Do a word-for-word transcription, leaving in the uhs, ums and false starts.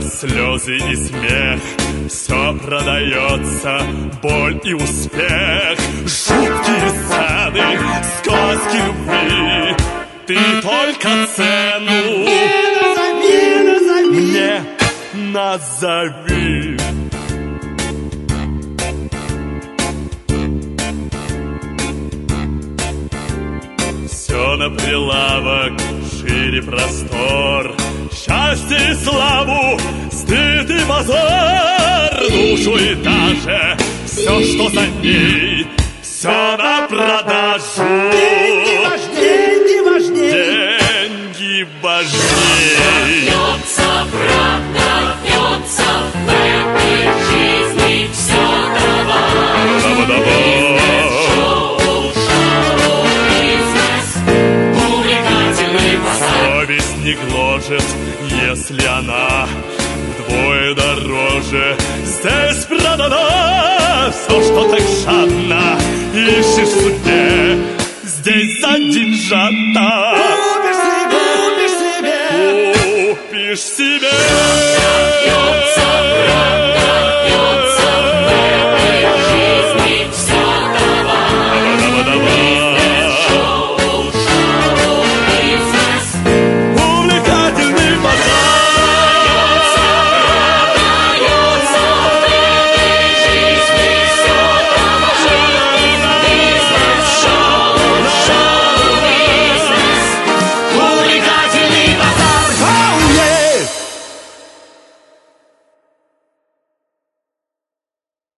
слезы и смех, все продается, боль и успех, жуткие сцены, сказки любви. Ты только цену мне назови. Все на прилавок, шире простор, счастье и славу, стыд и позор, душу и даже все, что за ней, все на продажу. Деньги ваш, деньги ваш, деньги важней. Пьется, правда пьется, в этой жизни все давай. Давай-давай. Совесть не гложет, если она вдвое дороже. Здесь продана все, что так жадно ищешь в судьбе. Здесь за деньжата купишь себе, купишь себе, купишь себе. Пьется, правда пьется.